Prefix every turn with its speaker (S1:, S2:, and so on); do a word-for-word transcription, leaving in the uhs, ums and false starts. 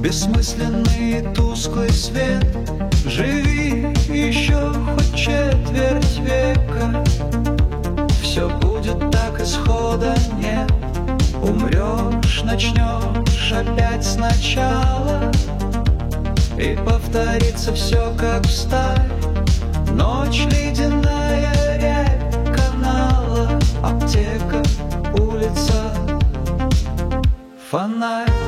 S1: бессмысленный и тусклый свет. Живи еще хоть четверть века, все будет так, исхода нет. Умрешь, начнешь опять сначала, и повторится все как встарь. Ночь ледяная, рябь канала, аптека, улица, фонарь.